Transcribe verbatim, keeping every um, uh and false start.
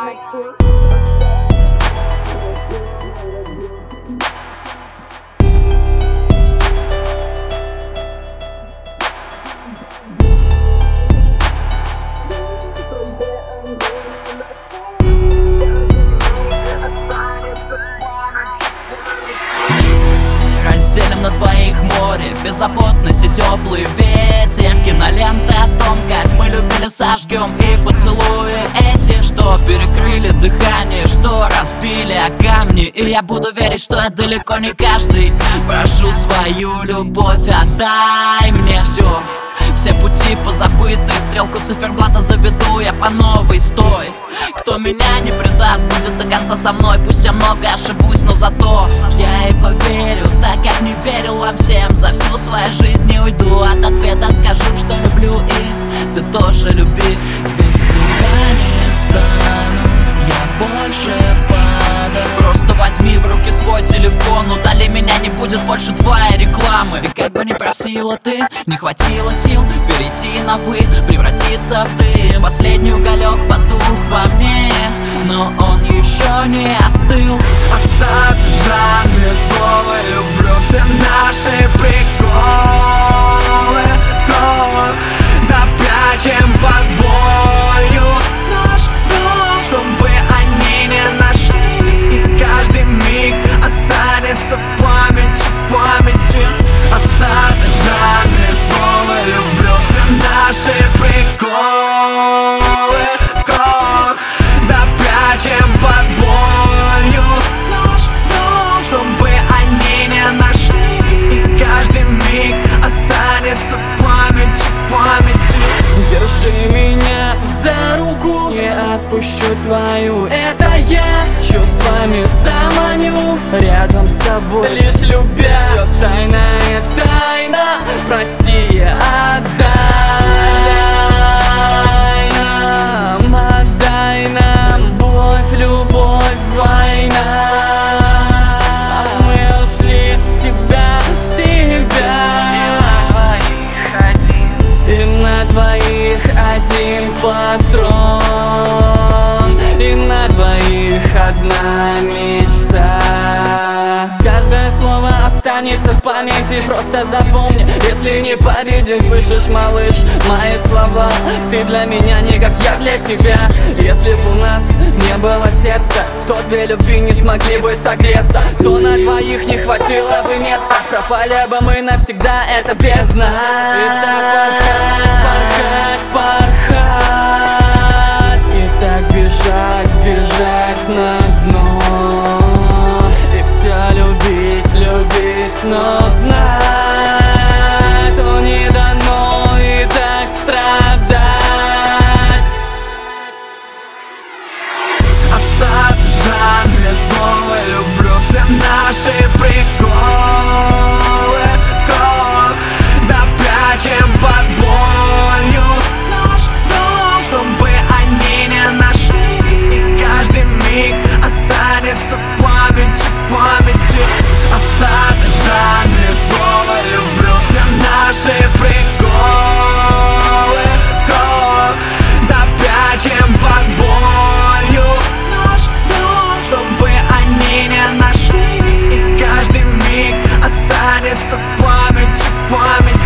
Разделим на двоих море, беззаботности, теплый ветер. Кинолента о том, как мы любили, сожгем. И поцелуи эти, что перекрыли дыхание, что разбили о камни. И я буду верить, что я далеко не каждый. Прошу свою любовь, отдай мне все. Все пути позабыты, стрелку циферблата заведу я по новой. Стой, кто меня не предаст, будет до конца со мной. Пусть я много ошибусь, но зато я и поверю, так как не верил вам всем. За всю свою жизнь не уйду от ответа, скажу, что люблю, и ты тоже люби. Без тебя не стану я больше падать. Просто возьми в руки свой телефон, удали меня, не будет больше твоей рекламы. И как бы ни просила ты, не хватило сил перейти на вы, превратиться в дым. Последний уголек потух во мне, но он еще не остыл. Оставь в жанре слово люблю, все наши приколы в кровь запрячем под болью наш дом, чтобы они не нашли. И каждый миг останется в памяти, памяти. Оставь в жанре слово люблю, все наши приколы в кровь запрячем под болью наш дом, чтобы они не нашли. И каждый миг останется в памяти, памяти. Держи меня за руку, не отпущу твою. Это я чувствами заманю рядом с тобой, лишь любя. Все тайная тайна, прости и отдай нам, отдай нам любовь, любовь, война. Мы ушли в себя, в себя. И на двоих один патрон, и на двоих одна мечта. Каждое слово останется в памяти, просто запомни. Если не победим, слышишь, малыш, мои слова. Ты для меня не как я для тебя. Если б у нас не было сердца, то две любви не смогли бы согреться. То на двоих не хватило бы места, пропали бы мы навсегда, это бездна. И так порхать, порхать, порхать, и так бежать, бежать на дно. И все любить, любить, но знать, что не дано и так страдать. Оставь в жанре слово люблю, все наши приколы в кровь запрячем под болью наш дом, чтобы они не нашли. И каждый миг останется в памяти, памяти. Оставь в жанре слово люблю, все наши приколы в кровь запрячем под болью наш дом, чтобы они не нашли. И каждый миг останется в памяти, памяти.